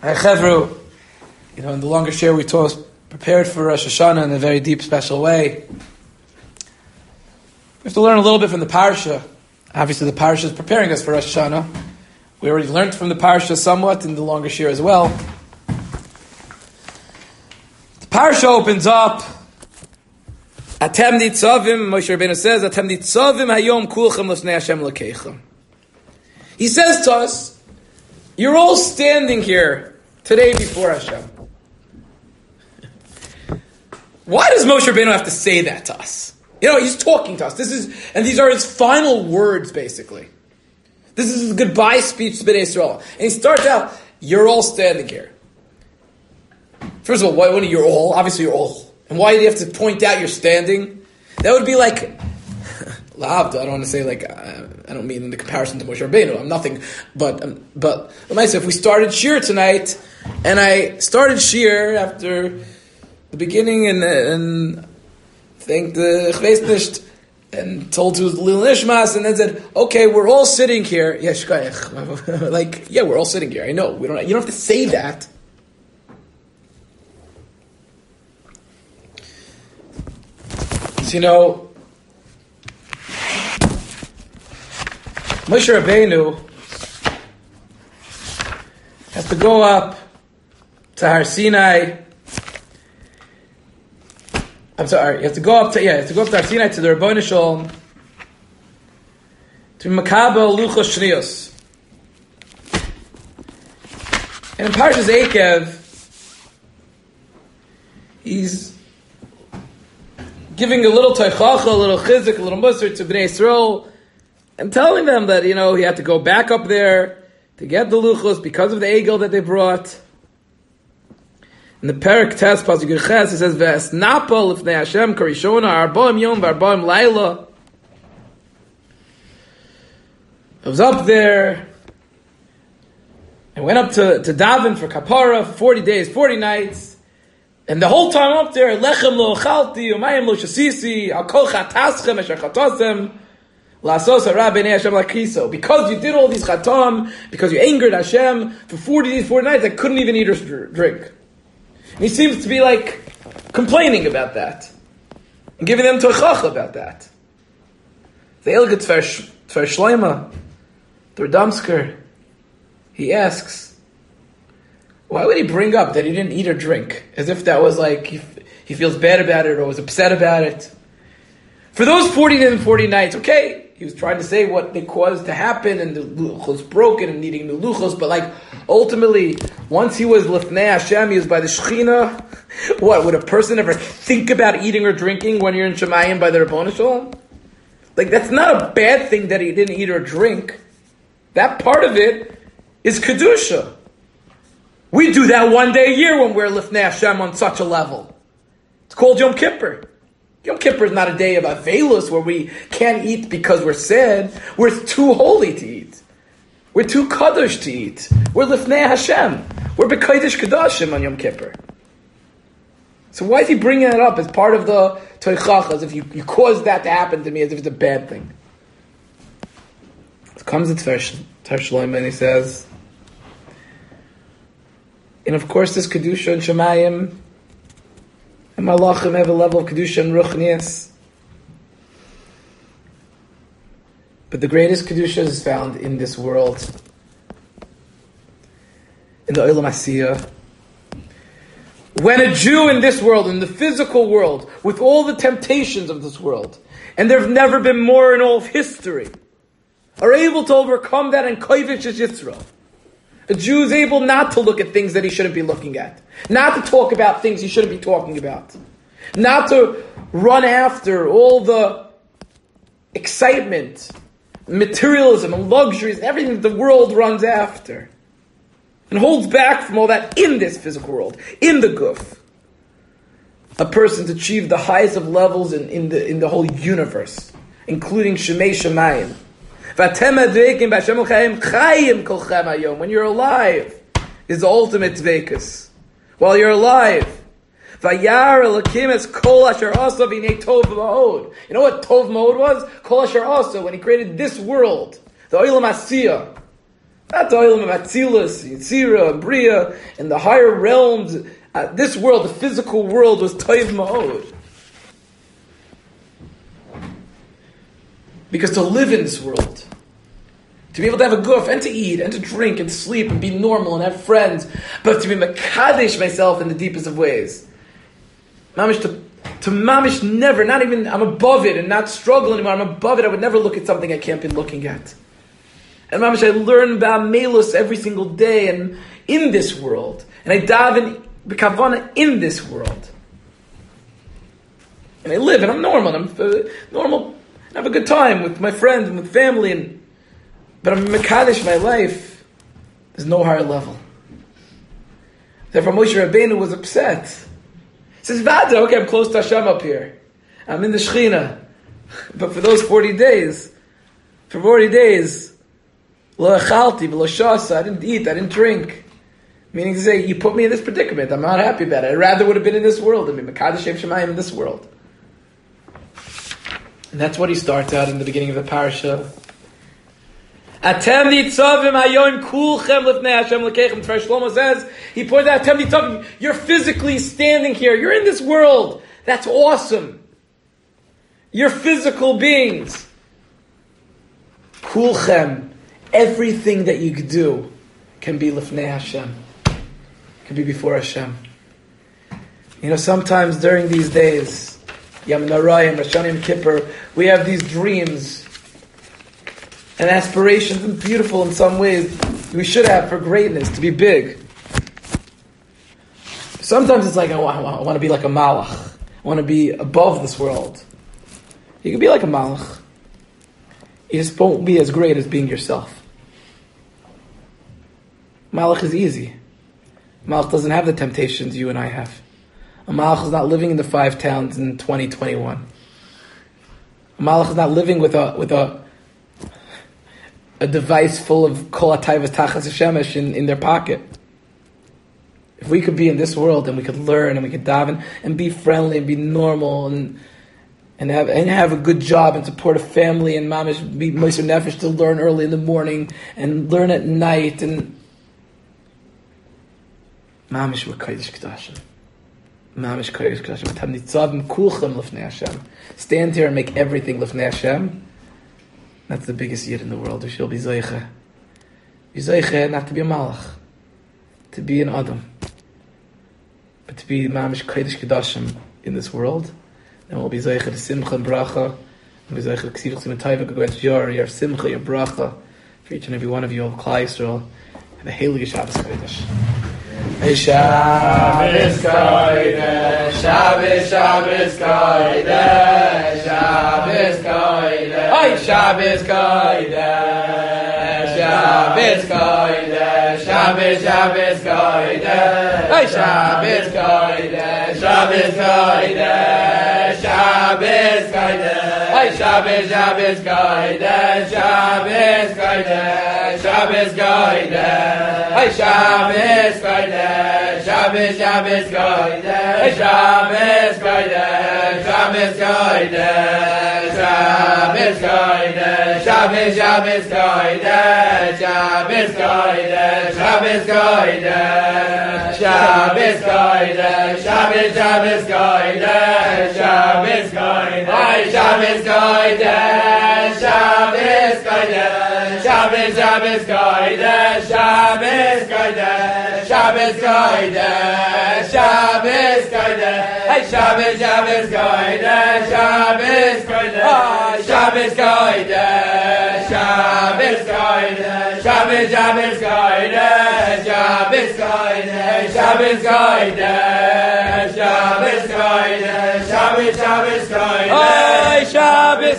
Hi, Chevru. In the longer share we taught, prepared for Rosh Hashanah in a very deep, special way. We have to learn a little bit from the Parsha. Obviously, the Parsha is preparing us for Rosh Hashanah. We already learned from the Parsha somewhat in the longer share as well. The Parsha opens up. Atem nitzavim, Moshe Rabbeinu says, Atem nitzavim hayom kulchem l'snei Hashem l'keichem. He says to us, you're all standing here today before Hashem. Why does Moshe Rabbeinu have to say that to us? He's talking to us. And these are his final words, basically. This is his goodbye speech to Bnei Yisrael. And he starts out, you're all standing here. First of all, why wouldn't you're all? Obviously you're all. And why do you have to point out you're standing? That would be like, Lahavda, I don't want to say like, I don't mean in the comparison to Moshe Rabbeinu, I'm nothing, but if we started Shir tonight, and I started Shir after the beginning and thanked the Chveisnisht, and told to Lil Nishmas, and then said, okay, we're all sitting here. Yeah, shkayach. Like, yeah, we're all sitting here. I know. You don't have to say that. So, Moshe Rabbeinu has to go up to Har Sinai. I'm sorry, you have to go up to Har Sinai to the Ribbono Shel Olam to Makabel Luchos Shniyos. And in Parshas Eikev, he's giving a little teichacha, a little chizik, a little musar to Bnei Yisrael, and telling them that, he had to go back up there to get the luchos because of the egel that they brought. In the Perek Tes Pasuk Ches, it says, "Ve'esnapol lifnei Hashem karishona arbaim yom v'arbaim laila." I was up there. I went up to daven for kapara for 40 days, 40 nights. And the whole time up there, lechem lo ochalti, umayim lo shasisi, al kol chataschem esher chatosem, la'asos hara b'nei Hashem lakiso. Because you did all these chatam, because you angered Hashem for 40 days, 40 nights, I couldn't even eat or drink. And he seems to be like complaining about that. And giving them toichach about that. The Eilget Tfer Shloima, the Radomsker, he asks, why would he bring up that he didn't eat or drink? As if that was like, he feels bad about it or was upset about it. For those 40 days and 40 nights, okay, he was trying to say what they caused to happen and the luchos broken and needing new luchos, but like, ultimately, once he was lifnei Hashem, he was by the Shechina. What, would a person ever think about eating or drinking when you're in Shemayim by the Ribbono Shel Olam? Like, that's not a bad thing that he didn't eat or drink. That part of it is Kedusha. We do that one day a year when we're lifnei Hashem on such a level. It's called Yom Kippur. Yom Kippur is not a day of Avelus where we can't eat because we're sad. We're too holy to eat. We're too kadosh to eat. We're lifnei Hashem. We're b'kodesh kadashim on Yom Kippur. So why is he bringing that up as part of the toichach, as if you caused that to happen to me, as if it's a bad thing? So comes the Tfer Shloima and he says, and of course this Kedusha and Shemayim and Malachim have a level of Kedusha and Ruchnias. But the greatest Kedusha is found in this world. In the Olam Asiyah. When a Jew in this world, in the physical world, with all the temptations of this world, and there have never been more in all of history, are able to overcome that and koivish is Yisrael. A Jew is able not to look at things that he shouldn't be looking at. Not to talk about things he shouldn't be talking about. Not to run after all the excitement, materialism, and luxuries, and everything that the world runs after. And holds back from all that in this physical world, in the guf. A person to achieve the highest of levels in the whole universe, including Shemei Shemayim. When you're alive, is the ultimate dvekus. While you're alive, you know what Tov Ma'od was? Kol Asher Asa, when he created this world, the Olam Asiyah, Not the Olam of Atzilus, Yitzira, Bria, in the higher realms. This world, the physical world, was Toiv Ma'od. Because to live in this world, to be able to have a guf, and to eat, and to drink, and to sleep, and be normal, and have friends, but to be mekadesh myself in the deepest of ways. Mamish, to mamish never, not even, I'm above it, and not struggle anymore, I'm above it, I would never look at something I can't be looking at. And mamish, I learn about melus every single day, and in this world, and I daven b'kavana in this world. And I live, and I'm normal, and I'm normal, and I have a good time with my friends, and with family, but I'm mekadesh my life. There's no higher level. Therefore, Moshe Rabbeinu was upset. He says, "Vada, okay, I'm close to Hashem up here. I'm in the Shechina, but for those 40 days, lo achalti, lo shasa, I didn't eat, I didn't drink. Meaning to say, you put me in this predicament. I'm not happy about it. I rather would have been in this world than be mekadesh Shemayim in this world." And that's what he starts out in the beginning of the parasha. Atem nitzavim hayoim kulchem lifnei Hashem l'keichem. Shlomo says, he points out, Atem nitzavim, you're physically standing here. You're in this world. That's awesome. You're physical beings. Kulchem, everything that you do can be lifnei Hashem. Can be before Hashem. You know, sometimes during these days, Yom Narayim, Rosh Hashanah, Yom Kippur, we have these dreams and aspirations, and beautiful in some ways, we should have for greatness, to be big. Sometimes it's like, I want to be like a malach. I want to be above this world. You can be like a malach. You just won't be as great as being yourself. Malach is easy. Malach doesn't have the temptations you and I have. A malach is not living in the 5 towns in 2021. A malach is not living with a device full of kol hatayvas tachas hashemesh in their pocket. If we could be in this world and we could learn and we could daven and be friendly and be normal and have a good job and support a family and mamish be moiser nefesh to learn early in the morning and learn at night and mamish we're kodesh kedashim. Mamish kodesh kedashim. Atam nitzavim kulchem lifnei Hashem. Stand here and make everything lifnei Hashem. That's the biggest yid in the world. We shall be zeicha. Be zeicha not to be a malach, to be an adam, but to be mamish kodesh kedashim in this world. Then we'll be zeicha to simcha and bracha. We'll be zeicha to ksivach simatayva, go to your simcha, your bracha, for each and every one of you, Klal Yisrael. Have a heilige Shabbos kodesh. Shabbos kodesh, Shabbos, Shabbos kodesh, Shabbos kodesh, Ay, Shabbos kodesh, Shabbos kodesh, Shabbos, Shabbos kodesh, Ay, Shabbos kodesh, Shabbos kodesh, Shabbos kodesh, Ay, Shabbos, Shabbos kodesh, Shabbos kodesh, Shabbos kodesh, Ay, Shabbos kodesh, Shabbos, Shabbos kodesh, Shabbos kodesh, Shabbos kodesh, Shabbos kodesh, Shabbos, Shabbos kodesh, Shabbos kodesh, Shabbos kodesh, Shabbos kodesh, Shabbos, Shabbos kodesh, Shabbos kodesh, Ay, Shabbos kodesh, Shabbos kodesh, Shabbos, Shabbos kodesh, Shabbos kodesh, Shabbos kodesh, Shabbos kodesh, Ay, Shabbos, Shabbos kodesh, Shabbos kodesh, Ay, Shabbos kodesh, Shabbos kodesh, Shabbos, Shabbos kodesh, Shabbos kodesh, Shabbos kodesh, Shabbos kodesh, Shabbos, Shabbos kodesh, Ay, Shabbos